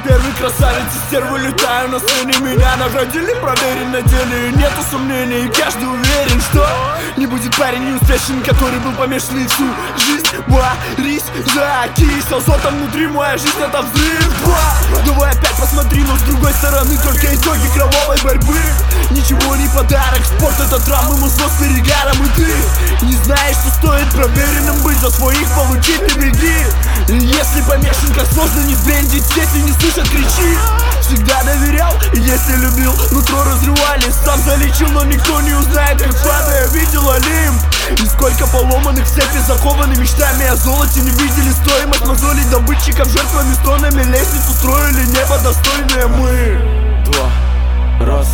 первый красавец и стервы летаю на сцене. Меня наградили, проверен на деле, нету сомнений. Каждый уверен, что не будет парень неуспешен, который был помешан и всю жизнь борись за кисть. Азотом внутри моя жизнь это взрыв. Давай опять посмотри, но с другой стороны только итоги кровавой борьбы. Ничего не подарок, спорт это травмы, мозг с перегаром. И ты не знаешь, что стоит проверенным быть, за своих получить и беги. Если помешан, как сложно не сбрендить, если не слышат, кричи. Всегда доверял, и если любил, нутро разрывали. Сам залечил, но никто не узнает, как падая видел Олимп. И сколько поломанных в цепи закованы мечтами о золоте. Не видели стоимость мозолей добытчиков, жертвами, стонами лестницу строили, небо достойное мы. Два, раз,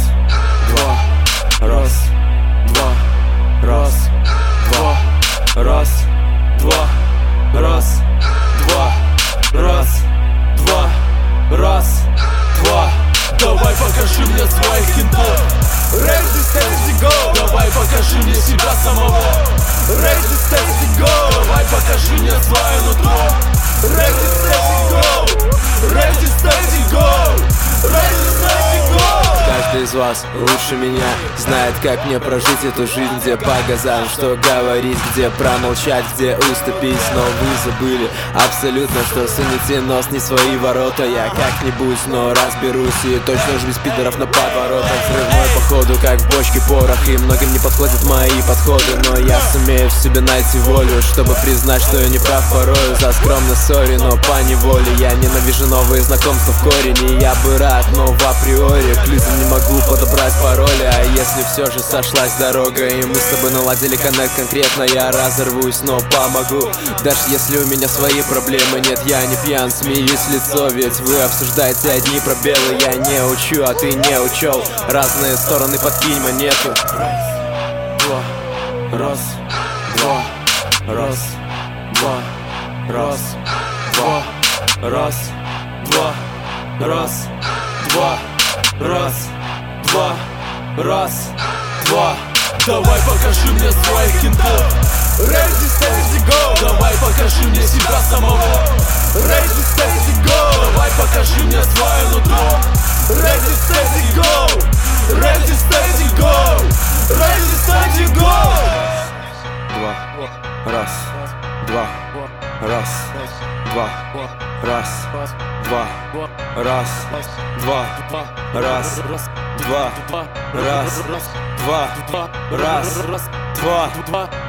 два, раз, два, раз, два, раз, два, раз, два, раз, два, раз, два. Давай покажи мне своих кентов. Ready, steady, go. Давай покажи мне себя самого. Ready, steady, go. Давай покажи мне свое нутро. Ready, steady, go. Ready, steady, go. Ready, steady, go. Каждый из вас лучше меня знает, как мне прожить эту жизнь, где по газам, что говорить, где промолчать, где уступить. Но вы забыли абсолютно, что сунете нос не свои ворота. Я как-нибудь, но разберусь, и точно уж без пидоров на подворотах. Взрывной походу, как в бочке порох, и многим не подходят мои подходы. Но я сумею в себе найти волю, чтобы признать, что я не прав порою. За скромность сори, но по неволе я ненавижу новые знакомства в корень. И я бы рад, но в априори к людям не могу подобрать пароли. А если все же сошлась дорога, и мы с тобой наладили коннект конкретно, я разорвусь, но помогу. Даже если у меня свои проблемы, нет, я не пьян, смеюсь в лицо, ведь вы обсуждаете одни пробелы. Я не учу, а ты не учел, разные стороны, подкинь монету. Раз, два, раз, два, раз, два, раз, два, раз, два, раз, два, раз, два. Давай покажи мне своих кентов. Ready, steady, go. Давай покажи мне себя самого. Ready, steady, go. Давай покажи мне свое нутро. Ready, steady, go. Ready, steady, go. Ready, steady, go. Два, раз, два, раз, два, раз, два, раз, два, раз, два, раз, два, раз, два.